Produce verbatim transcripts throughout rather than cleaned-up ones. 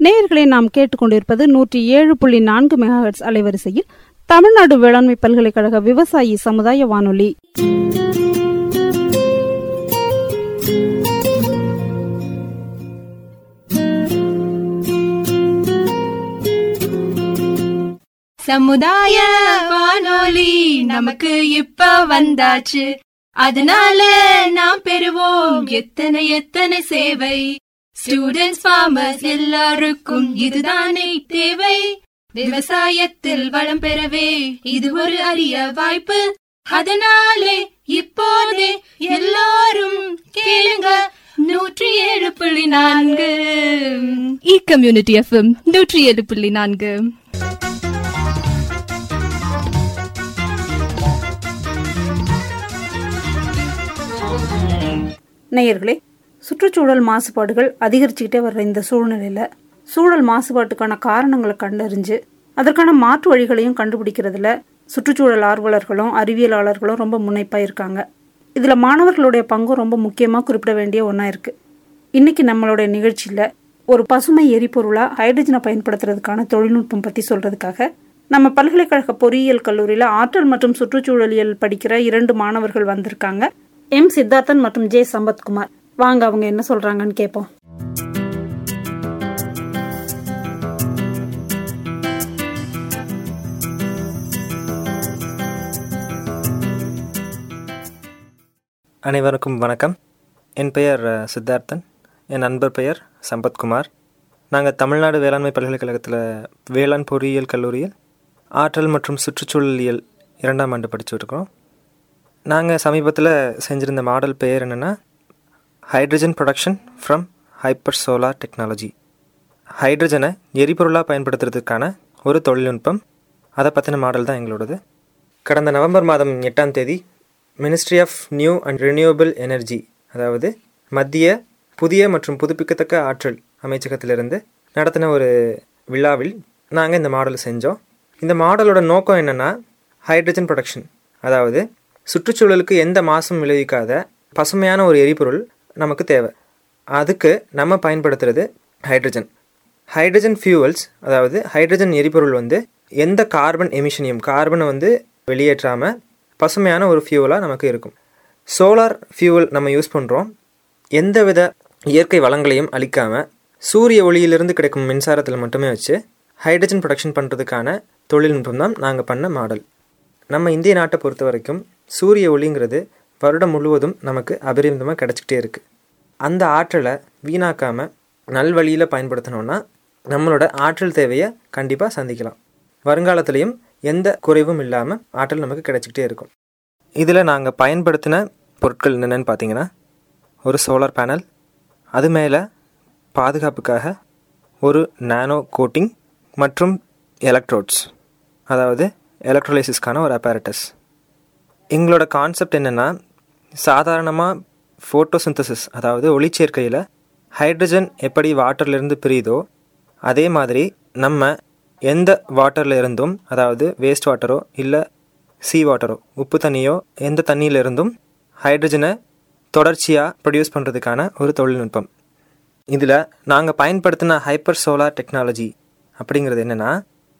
நேயர்களை நாம் கேட்டுக்கொண்டிருப்பது நூற்றி ஏழு புள்ளி நான்கு மெகாஹெர்ட்ஸ் அலைவரிசையில் தமிழ்நாடு வேளாண்மை பல்கலைக்கழக விவசாயி சமுதாய வானொலி. சமுதாய வானொலி நமக்கு இப்ப வந்தாச்சு, அதனால நாம் பெறுவோம் எத்தனை எத்தனை சேவை. ஸ்டூடெண்ட்ஸ், ஃபார்மர்ஸ் எல்லாருக்கும் இதுதானே தேவை. விவசாயத்தில் வளம் பெறவே இது ஒரு அரிய வாய்ப்பு. அதனாலே இப்போதே எல்லாரும் கேளுங்க நூற்றி ஏழு புள்ளி நான்கு இ கம்யூனிட்டி எஃப்எம் நூற்றி ஏழு புள்ளி நான்கு. நேயர்களே, சுற்றுச்சூழல் மாசுபாடுகள் அதிகரிச்சுக்கிட்டே வர்ற இந்த சூழ்நிலையில் சூழல் மாசுபாட்டுக்கான காரணங்களை கண்டறிஞ்சு அதற்கான மாற்று வழிகளையும் கண்டுபிடிக்கிறதுல சுற்றுச்சூழல் ஆர்வலர்களும் அறிவியலாளர்களும் ரொம்ப முனைப்பாக இருக்காங்க. இதில் மாணவர்களுடைய பங்கும் ரொம்ப முக்கியமாக குறிப்பிட வேண்டிய ஒன்றா இருக்குது. இன்றைக்கி நம்மளுடைய நிகழ்ச்சியில் ஒரு பசுமை எரிபொருளாக ஹைட்ரஜனை பயன்படுத்துறதுக்கான தொழில்நுட்பம் பற்றி சொல்கிறதுக்காக நம்ம பல்கலைக்கழக பொறியியல் கல்லூரியில் ஆற்றல் மற்றும் சுற்றுச்சூழலியல் படிக்கிற இரண்டு மாணவர்கள் வந்திருக்காங்க. எம் சித்தார்த்தன் மற்றும் ஜே சம்பத்குமார். வாங்க அவங்க என்ன சொல்றாங்கன்னு கேட்போம். அனைவருக்கும் வணக்கம். என் பெயர் சித்தார்த்தன், என் நண்பர் பெயர் சம்பத்குமார். நாங்கள் தமிழ்நாடு வேளாண்மை பல்கலைக்கழகத்தில் வேளாண் பொறியியல் கல்லூரியில் ஆற்றல் மற்றும் சுற்றுச்சூழலியல் இரண்டாம் ஆண்டு படிச்சுட்டு இருக்கோம். நாங்கள் சமீபத்தில் செஞ்சுருந்த மாடல் பெயர் என்னென்னா hydrogen production from hyper solar technology. ஹைட்ரஜனை எரிபொருளாக பயன்படுத்துறதுக்கான ஒரு தொழில்நுட்பம், அதை பற்றின மாடல் தான் எங்களோடது. கடந்த நவம்பர் மாதம் எட்டாம் தேதி ministry of new and renewable energy, அதாவது மத்திய புதிய மற்றும் புதுப்பிக்கத்தக்க ஆற்றல் அமைச்சகத்திலிருந்து நடத்தின ஒரு விழாவில் நாங்கள் இந்த மாடல் செஞ்சோம். இந்த மாடலோட நோக்கம் என்னென்னா ஹைட்ரஜன் ப்ரொடக்ஷன், அதாவது சுற்றுச்சூழலுக்கு எந்த மாசும் விளைவிக்காத பசுமையான ஒரு எரிபொருள் நமக்கு தேவை. அதுக்கு நம்ம பயன்படுத்துகிறது ஹைட்ரஜன். ஹைட்ரஜன் ஃபியூவல்ஸ், அதாவது ஹைட்ரஜன் எரிபொருள் வந்து எந்த கார்பன் எமிஷனையும் கார்பனை வந்து வெளியேற்றாமல் பசுமையான ஒரு ஃபியூவலாக நமக்கு இருக்கும். சோலார் ஃபியூவல் நம்ம யூஸ் பண்ணுறோம். எந்தவித இயற்கை வளங்களையும் அழிக்காமல் சூரிய ஒளியிலிருந்து கிடைக்கும் மின்சாரத்தில் மட்டுமே வச்சு ஹைட்ரஜன் ப்ரொடக்ஷன் பண்ணுறதுக்கான தொழில்நுட்பம் தான் நாங்கள் பண்ண மாடல். நம்ம இந்திய நாட்டை பொறுத்த வரைக்கும் சூரிய ஒளிங்கிறது வருடம் முழுவதும் நமக்கு அபரிமிதமாக கிடச்சிக்கிட்டே இருக்குது. அந்த ஆற்றலை வீணாக்காமல் நல்வழியில் பயன்படுத்தினோன்னா நம்மளோட ஆற்றல் தேவையை கண்டிப்பாக சந்திக்கலாம். வருங்காலத்துலேயும் எந்த குறைவும் இல்லாமல் ஆற்றல் நமக்கு கிடச்சிக்கிட்டே இருக்கும். இதில் நாங்கள் பயன்படுத்தின பொருட்கள் என்னென்னு பார்த்தீங்கன்னா, ஒரு சோலார் பேனல், அது மேலே பாதுகாப்புக்காக ஒரு நானோ கோட்டிங் மற்றும் எலக்ட்ரோட்ஸ், அதாவது எலக்ட்ரோலைசிஸ்க்கான ஒரு அப்பாரட்டஸ். எங்களோட கான்செப்ட் என்னென்னா, சாதாரணமாக ஃபோட்டோசிந்தசிஸ், அதாவது ஒளிச்சேர்க்கையில் ஹைட்ரஜன் எப்படி வாட்டர்லேருந்து பிரியுதோ அதே மாதிரி நம்ம எந்த வாட்டரில் இருந்தும், அதாவது வேஸ்ட் வாட்டரோ இல்லை சீ வாட்டரோ உப்பு தண்ணியோ எந்த தண்ணியிலிருந்தும் ஹைட்ரஜனை தொடர்ச்சியாக ப்ரொடியூஸ் பண்ணுறதுக்கான ஒரு தொழில்நுட்பம். இதில் நாங்கள் பயன்படுத்தின ஹைப்பர் சோலார் டெக்னாலஜி அப்படிங்கிறது என்னென்னா,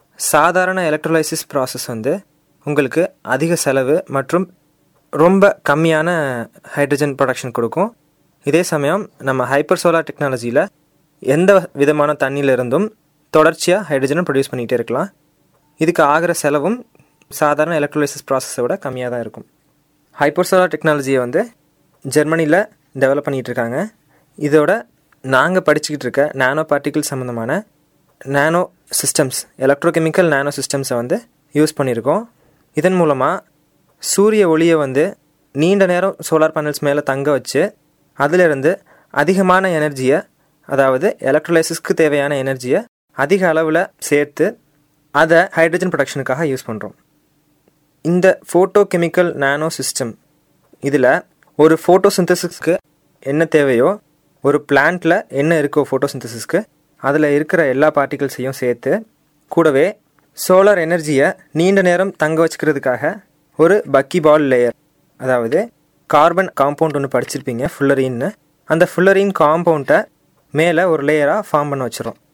சாதாரண எலக்ட்ரோலைசிஸ் ப்ராசஸ் வந்து உங்களுக்கு அதிக செலவு மற்றும் ரொம்ப கம்மியான ஹைட்ரஜன் ப்ரொடக்ஷன் கொடுக்கும். இதே சமயம் நம்ம ஹைப்பர் சோலார் டெக்னாலஜியில் எந்த விதமான தண்ணியிலிருந்தும் தொடர்ச்சியாக ஹைட்ரஜனை ப்ரொடியூஸ் பண்ணிகிட்டே இருக்கலாம். இதுக்கு ஆகிற செலவும் சாதாரண எலக்ட்ரோலைசிஸ் ப்ராசஸை விட கம்மியாக தான் இருக்கும். ஹைப்பர் சோலார் டெக்னாலஜியை வந்து ஜெர்மனியில் டெவலப் பண்ணிகிட்ருக்காங்க. இதோட நாங்கள் படிச்சுக்கிட்டு இருக்க நானோ பார்ட்டிகிள் சம்மந்தமான நானோ சிஸ்டம்ஸ், எலக்ட்ரோகெமிக்கல் நானோ சிஸ்டம்ஸை வந்து யூஸ் பண்ணியிருக்கோம். இதன் மூலமாக சூரிய ஒளியை வந்து நீண்ட நேரம் சோலார் பேனல்ஸ் மேலே தங்க வச்சு அதிலிருந்து அதிகமான எனர்ஜியை, அதாவது எலக்ட்ரோலைசிஸ்க்கு தேவையான எனர்ஜியை அதிக அளவில் சேர்த்து அதை ஹைட்ரஜன் ப்ரொடக்ஷனுக்காக யூஸ் பண்ணுறோம். இந்த ஃபோட்டோ கெமிக்கல் நானோ சிஸ்டம், இதில் ஒரு ஃபோட்டோசிந்தசிஸ்க்கு என்ன தேவையோ, ஒரு பிளான்ட்டில் என்ன இருக்கோ ஃபோட்டோசிந்தசிஸ்க்கு, அதில் இருக்கிற எல்லா பார்ட்டிகிள்ஸையும் சேர்த்து கூடவே சோலார் எனர்ஜியை நீண்ட நேரம் தங்க வச்சுக்கிறதுக்காக ஒரு பக்கி பால் லேயர், அதாவது கார்பன் காம்பவுண்ட் ஒன்று படிச்சிருப்பீங்க, ஃபுல்லரின்னு. அந்த ஃபுல்லரின் காம்பவுண்டை மேலே ஒரு லேயராக ஃபார்ம் பண்ண வச்சிடும்.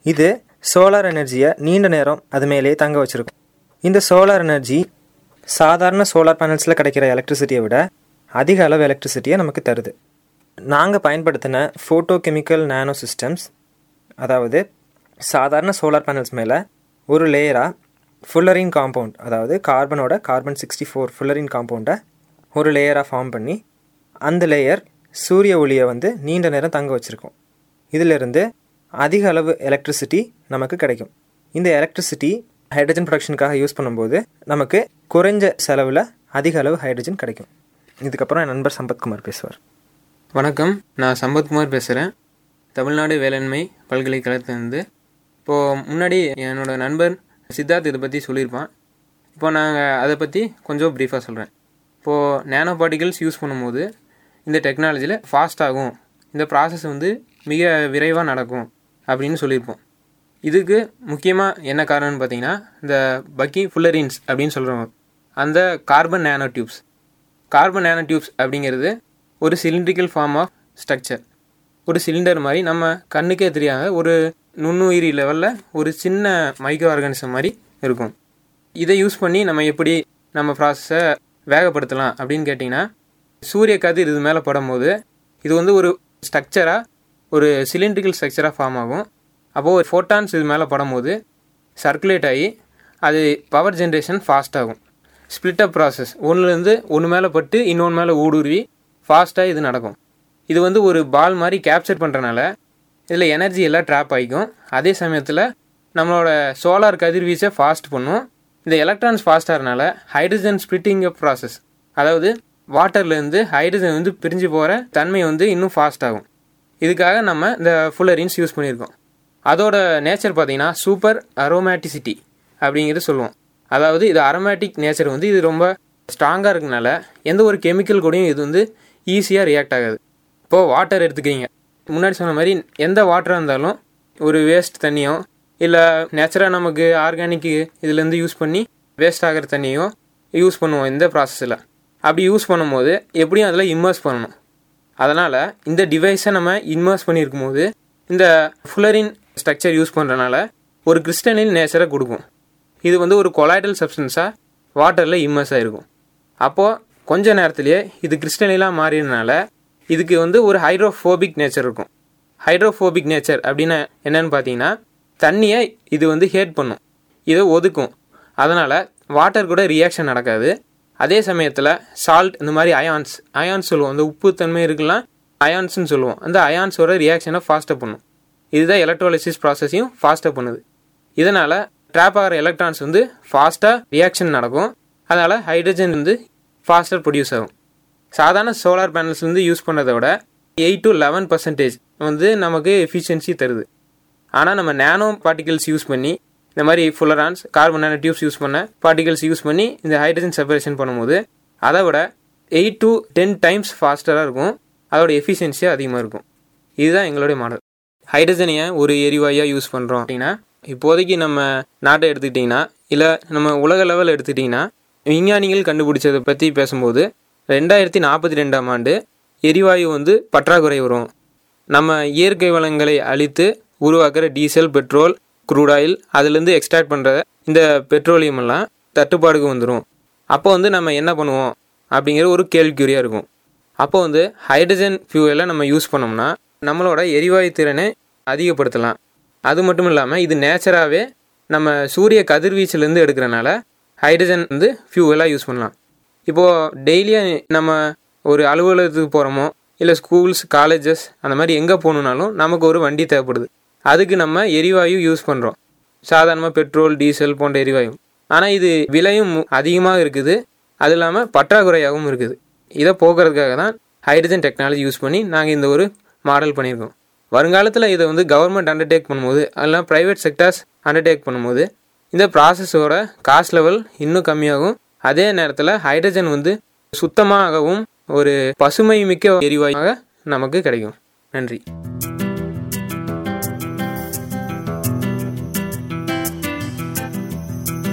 இது சோலார் எனர்ஜியை நீண்ட நேரம் அது மேலேயே தங்க வச்சுருக்கும். இந்த சோலார் எனர்ஜி சாதாரண சோலார் பேனல்ஸில் கிடைக்கிற எலக்ட்ரிசிட்டியை விட அதிக அளவு எலக்ட்ரிசிட்டியை நமக்கு தருது. நாங்கள் பயன்படுத்தின ஃபோட்டோ கெமிக்கல் நானோ சிஸ்டம்ஸ், அதாவது சாதாரண சோலார் பேனல்ஸ் மேலே ஒரு லேயராக ஃபுல்லரின் காம்பவுண்ட், அதாவது கார்பனோட கார்பன் சிக்ஸ்டி ஃபோர் ஃபுல்லரின் காம்பவுண்டை ஒரு லேயராக ஃபார்ம் பண்ணி அந்த லேயர் சூரிய ஒளியை வந்து நீண்ட நேரம் தங்க வச்சுருக்கோம். இதிலிருந்து அதிக அளவு எலக்ட்ரிசிட்டி நமக்கு கிடைக்கும். இந்த எலக்ட்ரிசிட்டி ஹைட்ரஜன் ப்ரொடக்ஷனுக்காக யூஸ் பண்ணும்போது நமக்கு குறைஞ்ச செலவில் அதிக அளவு ஹைட்ரஜன் கிடைக்கும். இதுக்கப்புறம் என் நண்பர் சம்பத்குமார் பேசுவார். வணக்கம், நான் சம்பத்குமார் பேசுகிறேன், தமிழ்நாடு வேளாண்மை பல்கலைக்கழகத்திலேருந்து. இப்போது முன்னாடி என்னோடய நண்பர் சித்தார்த் இதை பற்றி சொல்லியிருப்பான். இப்போ நாங்கள் அதை பற்றி கொஞ்சம் ப்ரீஃபாக சொல்கிறேன். இப்போது நேனோ பார்ட்டிகல்ஸ் யூஸ் பண்ணும்போது இந்த டெக்னாலஜியில் ஃபாஸ்ட் ஆகும், இந்த ப்ராசஸ் வந்து மிக விரைவாக நடக்கும் அப்படின்னு சொல்லியிருப்போம். இதுக்கு முக்கியமாக என்ன காரணம்னு பார்த்தீங்கன்னா, இந்த பக்கி ஃபுல்லரின்ஸ் அப்படின்னு சொல்கிறோம், அந்த carbon nano tubes. Carbon nano tubes அப்படிங்கிறது ஒரு சிலிண்ட்ரிக்கல் ஃபார்ம் ஆஃப் ஸ்ட்ரக்சர். ஒரு சிலிண்டர் மாதிரி நம்ம கண்ணுக்கே தெரியாத ஒரு நுண்ணுயிரி லெவலில் ஒரு சின்ன மைக்ரோ ஆர்கானிசம் மாதிரி இருக்கும். இதை யூஸ் பண்ணி நம்ம எப்படி நம்ம ப்ராசஸை வேகப்படுத்தலாம் அப்படின்னு கேட்டிங்கன்னா, சூரிய கதிர் இது மேலே படும்போது இது வந்து ஒரு ஸ்ட்ரக்சராக, ஒரு சிலிண்ட்ரிக்கல் ஸ்ட்ரக்சராக ஃபார்ம் ஆகும். அப்போது ஒரு ஃபோட்டான்ஸ் இது மேலே படும்போது சர்க்குலேட் ஆகி அது பவர் ஜென்ரேஷன் ஃபாஸ்ட் ஆகும். ஸ்ப்ளிட்டப் ப்ராசஸ், ஒன்றுலேருந்து ஒன்று மேலே பட்டு இன்னொன்று மேலே ஊடுருவி ஃபாஸ்ட்டாக இது நடக்கும். இது வந்து ஒரு பால் மாதிரி கேப்சர் பண்ணுறனால இதில் எனர்ஜி எல்லாம் ட்ராப் ஆகிக்கும். அதே சமயத்தில் நம்மளோட சோலார் கதிர்வீச்சை ஃபாஸ்ட் பண்ணும். இந்த எலக்ட்ரான்ஸ் ஃபாஸ்ட்டாகிறனால ஹைட்ரஜன் ஸ்ப்ளிட்டிங் அப் ப்ராசஸ், அதாவது வாட்டர்லேருந்து ஹைட்ரஜன் வந்து பிரிஞ்சு போகிற தன்மை வந்து இன்னும் ஃபாஸ்ட் ஆகும். இதுக்காக நம்ம இந்த ஃபுல்லரின்ஸ் யூஸ் பண்ணியிருக்கோம். அதோட நேச்சர் பார்த்திங்கன்னா சூப்பர் அரோமேட்டிசிட்டி அப்படிங்கிறது சொல்லுவோம். அதாவது இது அரோமேட்டிக் நேச்சர் வந்து இது ரொம்ப ஸ்ட்ராங்காக இருக்கனால எந்த ஒரு கெமிக்கல் கூடயும் இது வந்து ஈஸியாக ரியாக்ட் ஆகாது. இப்போது வாட்டர் எடுத்துக்கிறீங்க, முன்னாடி சொன்ன மாதிரி எந்த வாட்டராக இருந்தாலும் ஒரு வேஸ்ட் தண்ணியோ இல்லை நேச்சுராக நமக்கு ஆர்கானிக் இதுலேருந்து யூஸ் பண்ணி வேஸ்ட் ஆகிற தண்ணியோ யூஸ் பண்ணுவோம் இந்த ப்ராசஸில். அப்படி யூஸ் பண்ணும்போது எப்படியும் அதில் இம்மர்ஸ் பண்ணணும். அதனால் இந்த டிவைஸை நம்ம இன்வெர்ஸ் பண்ணியிருக்கும் போது இந்த ஃபுல்லரின் ஸ்ட்ரக்சர் யூஸ் பண்ணுறனால ஒரு கிறிஸ்டலின் நேச்சரை கொடுக்கும். இது வந்து ஒரு கொலாய்டல் சப்ஸ்டன்ஸாக வாட்டரில் இம்மர்ஸ் ஆகிருக்கும். அப்போது கொஞ்ச நேரத்துலேயே இது கிறிஸ்டலினாக மாறினால இதுக்கு வந்து ஒரு ஹைட்ரோஃபோபிக் நேச்சர் இருக்கும். ஹைட்ரோஃபோபிக் நேச்சர் அப்படின்னா என்னென்னு பார்த்தீங்கன்னா, தண்ணியை இது வந்து ஹேட் பண்ணும், இதை ஒதுக்கும். அதனால் வாட்டர் கூட ரியாக்ஷன் நடக்காது. அதே சமயத்தில் சால்ட், இந்த மாதிரி அயான்ஸ் அயான்ஸ் சொல்லுவோம், அந்த உப்பு தன்மை இருக்கலாம், அயான்ஸ்னு சொல்லுவோம். அந்த அயான்ஸோட ரியாக்ஷனை ஃபாஸ்ட்டாக பண்ணும். இதுதான் எலக்ட்ரோலைசிஸ் ப்ராசஸையும் ஃபாஸ்ட்டாக பண்ணுது. இதனால் ட்ராப் ஆகிற எலக்ட்ரான்ஸ் வந்து ஃபாஸ்ட்டாக ரியாக்ஷன் நடக்கும். அதனால் ஹைட்ரஜன் வந்து ஃபாஸ்ட்டாக ப்ரொடியூஸ் ஆகும். சாதாரண சோலார் பேனல்ஸ் வந்து யூஸ் பண்ணுறத விட எயிட் டு லெவன் பர்சன்டேஜ் வந்து நமக்கு எஃபிஷியன்சி தருது. ஆனால் நம்ம நேனோ பார்ட்டிகல்ஸ் யூஸ் பண்ணி, இந்த மாதிரி fullerenes carbon nano tubes use பண்ண பார்ட்டிகல்ஸ் யூஸ் பண்ணி இந்த ஹைட்ரஜன் செப்பரேஷன் பண்ணும்போது அதை விட எயிட் டு டென் டைம்ஸ் ஃபாஸ்டராக இருக்கும். அதோட எஃபிஷியன்சியாக அதிகமாக இருக்கும். இதுதான் எங்களுடைய மாடல். ஹைட்ரஜனையை ஒரு எரிவாயாக யூஸ் பண்ணுறோம் அப்படின்னா, இப்போதைக்கு நம்ம நாட்டை எடுத்துக்கிட்டிங்கன்னா இல்லை நம்ம உலக லெவல் எடுத்துக்கிட்டிங்கன்னா, விஞ்ஞானிகள் கண்டுபிடிச்சதை பற்றி பேசும்போது ரெண்டாயிரத்தி நாற்பத்தி ரெண்டாம் ஆண்டு எரிவாயு வந்து பற்றாக்குறை வரும். நம்ம இயற்கை வளங்களை அழித்து உருவாக்குற டீசல், பெட்ரோல், க்ரூட் ஆயில், அதுலேருந்து எக்ஸ்ட்ராக்ட் பண்ணுற இந்த பெட்ரோலியம் எல்லாம் தட்டுப்பாடுக்கு வந்துடும். அப்போ வந்து நம்ம என்ன பண்ணுவோம் அப்படிங்கிற ஒரு கேள்விக்குறியாக இருக்கும். அப்போ வந்து ஹைட்ரஜன் ஃபியூவலை நம்ம யூஸ் பண்ணோம்னா நம்மளோட எரிவாயு திறனை அதிகப்படுத்தலாம். அது மட்டும் இல்லாமல் இது நேச்சராகவே நம்ம சூரிய கதிர்வீச்சிலேருந்து எடுக்கிறனால ஹைட்ரஜன் வந்து ஃபியூவலாக யூஸ் பண்ணலாம். இப்போது டெய்லியும் நம்ம ஒரு அலுவலகத்துக்கு போகிறோமோ இல்லை ஸ்கூல்ஸ், காலேஜஸ், அந்த மாதிரி எங்கே போகணுன்னாலும் நமக்கு ஒரு வண்டி தேவைப்படுது. அதுக்கு நம்ம எரிவாயு யூஸ் பண்ணுறோம், சாதாரணமாக பெட்ரோல், டீசல் போன்ற எரிவாயு. ஆனால் இது விலையும் அதிகமாக இருக்குது, அது இல்லாமல் பற்றாக்குறையாகவும் இருக்குது. இதை போக்குறதுக்காக தான் ஹைட்ரஜன் டெக்னாலஜி யூஸ் பண்ணி நாங்கள் இந்த ஒரு மாடல் பண்ணியிருக்கோம். வருங்காலத்தில் இதை வந்து கவர்மெண்ட் அண்டர்டேக் பண்ணும்போது, அதெல்லாம் ப்ரைவேட் செக்டார்ஸ் அண்டர்டேக் பண்ணும்போது இந்த ப்ராசஸோட காஸ்ட் லெவல் இன்னும் கம்மியாகும். அதே நேரத்தில் ஹைட்ரஜன் வந்து சுத்தமாகவும் ஒரு பசுமை மிக்க எரிவாயுவாக நமக்கு கிடைக்கும். நன்றி.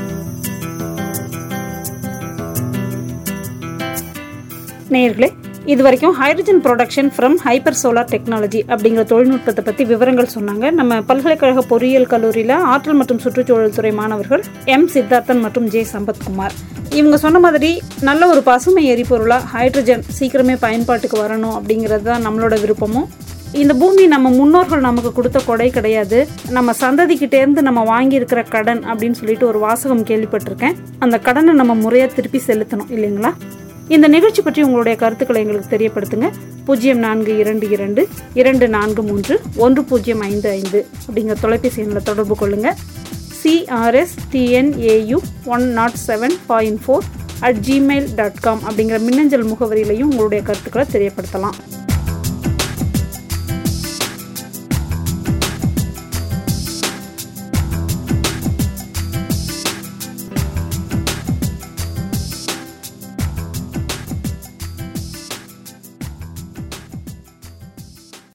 நேயர்களே, இது வரைக்கும் hydrogen production from hyper solar technology அப்படிங்கிற தொழில்நுட்பத்தை பற்றி விவரங்கள் சொன்னாங்க நம்ம பல்கலைக்கழக பொறியியல் கல்லூரியில் ஆற்றல் மற்றும் சுற்றுச்சூழல் துறை மாணவர்கள் எம் சித்தார்த்தன் மற்றும் ஜே சம்பத்குமார். இவங்க சொன்ன மாதிரி நல்ல ஒரு பசுமை எரிபொருளாக ஹைட்ரஜன் சீக்கிரமே பயன்பாட்டுக்கு வரணும் அப்படிங்கிறது தான் நம்மளோட விருப்பமும். இந்த பூமி நம்ம முன்னோர்கள் நமக்கு கொடுத்த கொடை கிடையாது, நம்ம சந்ததிக்கிட்டேருந்து நம்ம வாங்கியிருக்கிற கடன் அப்படின்னு சொல்லிட்டு ஒரு வாசகம் கேள்விப்பட்டிருக்கேன். அந்த கடனை நம்ம முறையாக திருப்பி செலுத்தணும் இல்லைங்களா? இந்த நிகழ்ச்சி பற்றி உங்களுடைய கருத்துக்களை எங்களுக்கு தெரியப்படுத்துங்க. பூஜ்ஜியம் நான்கு இரண்டு இரண்டு இரண்டு நான்கு மூன்று ஒன்று பூஜ்ஜியம் ஐந்து ஐந்து அப்படிங்கிற தொலைபேசி எண்ணில் தொடர்பு கொள்ளுங்கள். CRS TNAU one naught seven point four at Gmail dot com அப்படிங்கிற மின்னஞ்சல் முகவரியிலையும் உங்களுடைய கருத்துக்களை தெரியப்படுத்தலாம்.